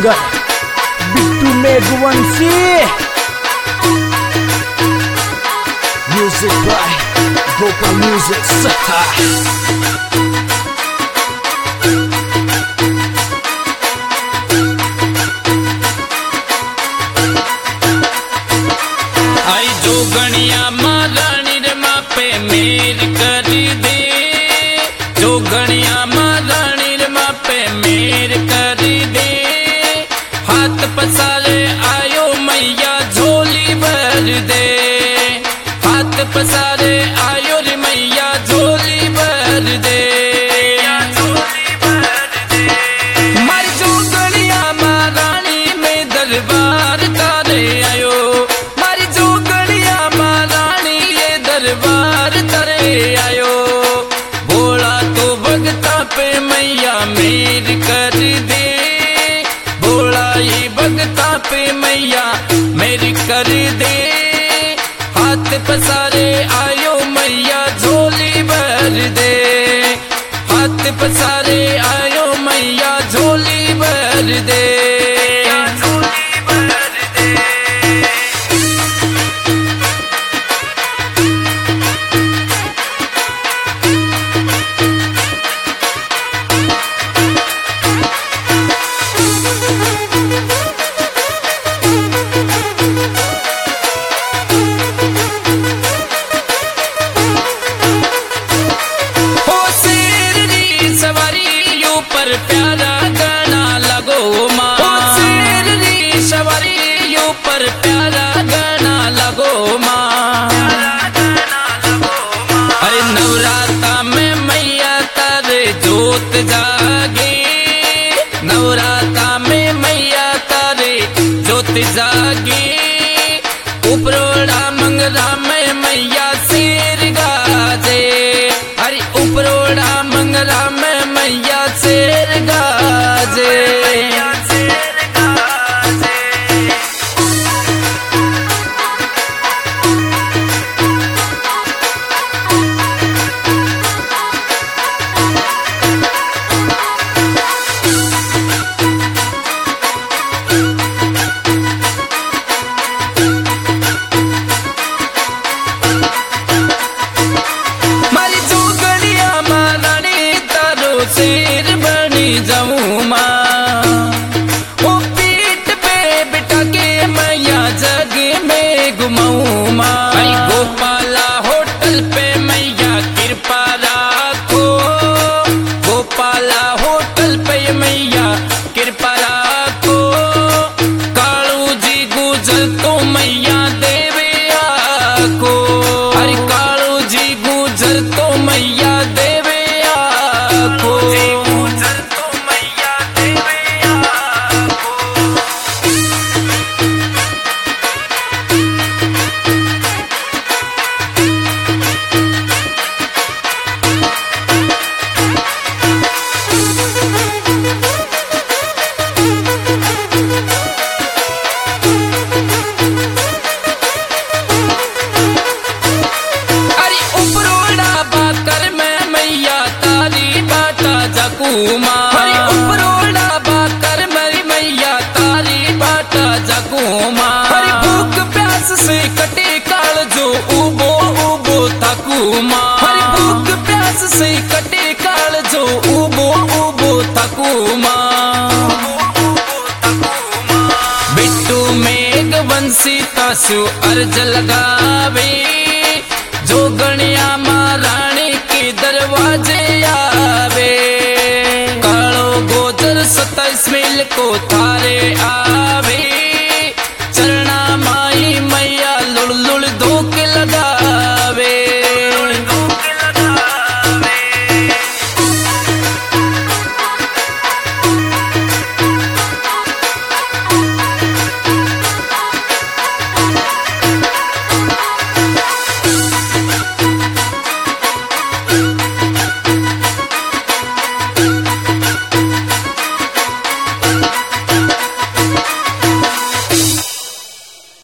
Singer Bittu Meghwanshi. Music by Gopal music सहा। आई जो गणिया महारानी रे मापे मेर कर दे, जो गणिया महारानी रे मापे मेर कर दे। हाथ पसारे आयो मैया झोली भर दे, हाथ पसारे आयो रे मैया झोली भर दे। मारी जो गणिया महारानी में दरबार तारे आयो, दरबार तरे आयो। भोला तो भगता पे मैया मेर कर दे, भोला ये भगता पे मैया मेर कर दे। हाथ पसारे आयो मैया झोली भर दे, हाथ पसारे आयो मैया झोली भर दे। प्यारा गाना लगो माँ, शेर री सवारी ऊपर प्यारा गाना लगो माँ। अरे नवराता में मैया तारे जोत जागे, नवराता में मैया तारे जोत जागे। उपरोड़ा मंगरा में मैया शेर गाजे, अरे उपरोड़ा मंगरा में मैया शेर गाजे। मारी जो गणिया महारानी तारो शेर बनी जाऊं माँ। ओ पीठ पे बिठा के मैया जग में घुमाऊं माँ। भाई गोपाला होटल पे मैया कृपा राखो, गोपाला होटल पे मैया कृपा राखो। कालू जी गुजर तो मैया देवे आको, अरे कालू जी गुजर तो मैया देवे आको। अरे उपरोड़ा बाकर में मैया तारी बाटा जकुमा, अरे उपरोड़ा बाकर मेरी मैया तारी बाटा जकुमा। अरे भूख प्यास से कटे काल जो उबो उबो तकुमा, अरे भूख प्यास से कटे काल जो उबो उबो तकुमा। बिट्टू मेघवंशी तासु अर्ज लगावे, जो